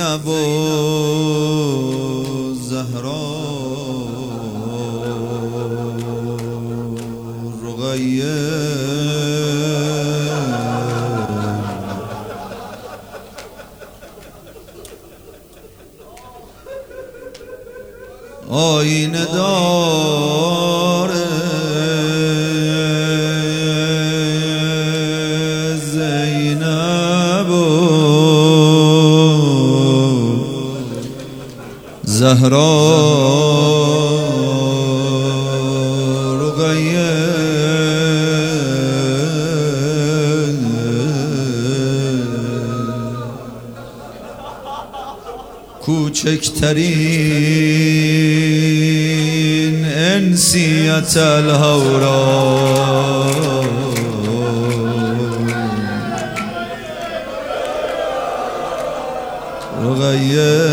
زینب و زهرا رقیه آینه داره زینب و زهرا رقیه کوچکترین انسیت الهورا رقیه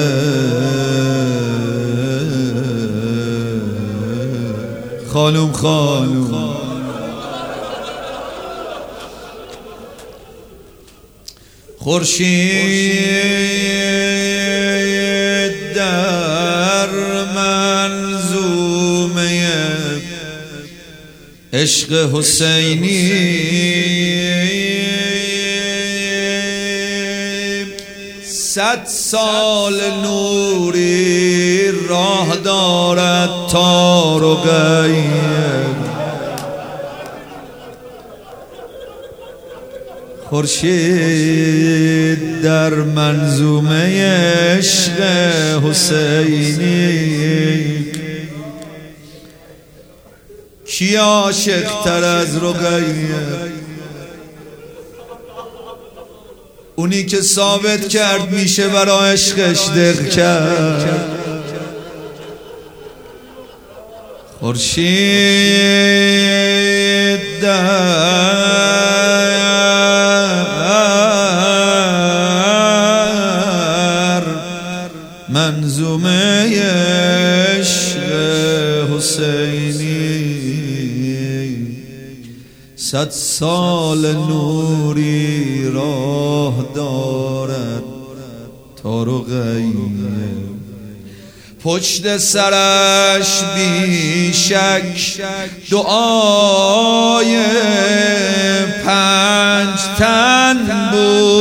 خانم خورشید در منظومه عشق حسینی 100 سال نوری راه دارد تا رقیه خورشید در منظومه عشق حسینی کی عاشق تر از رقیه؟ اونی که ثابت کرد میشه برای عشقش دق کرد. خورشید در منظومه عشق حسینی 100 سال نوری راه دارد تا رقیه پشت سرش بی شک دعای 5 تن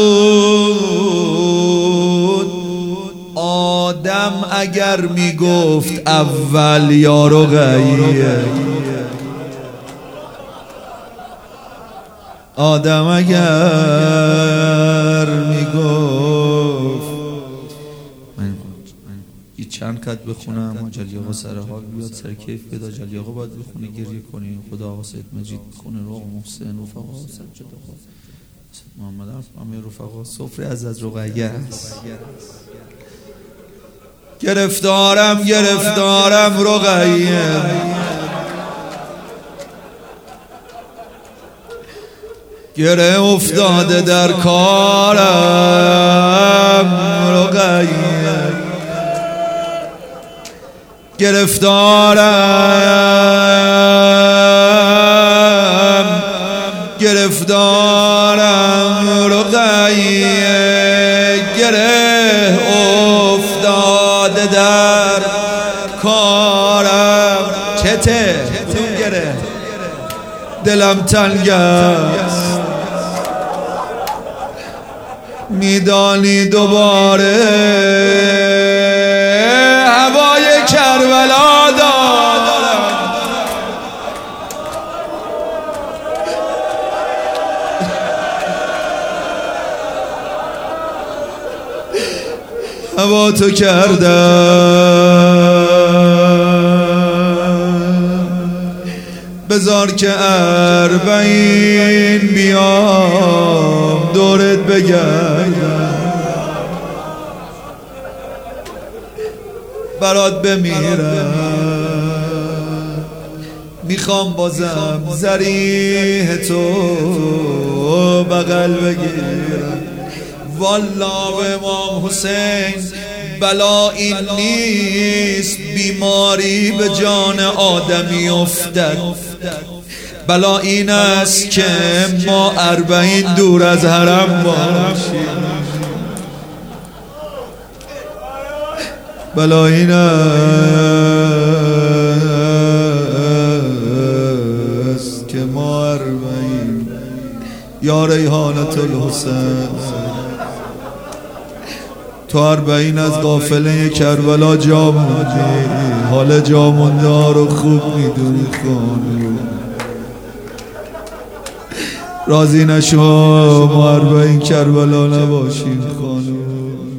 بود. آدم اگر میگفت اول یا رقیه، آدم اگر میگفت یه چند کت بخونم آجلی آقا سر حال بیاد سر کیف بید. آجلی آقا باید بخونی گریه کنی. خدا آقا سید مجید بخونه رو آقا محسن رفقا سجد آقا محمد امیر رفقا صفر از رقیه است. گرفتارم رقیه گره افتاده در کارم رقیه گرفتارم رقیه گره افتاده در کارم. چته گره دلم تنگ است میدانی دوباره هوای کربلا دارم. هوا تو کردم بذار که 40 بیام دورت بگردم برات بمیرم. میخوام بازم ذریح تو بغل بگیرم. والله امام حسین بلا این نیست بیماری به جان آدمی افتد. بلا این است که ما 40 دور از حرم باشیم. بلا این است که ما اربعین یا ریحانت الحسین تو اربعین از قافله کربلا جا موندی، حال جا مونده ها رو خوب میدونی خانم. راضی نشو ما اربعین کربلا نباشیم خانم.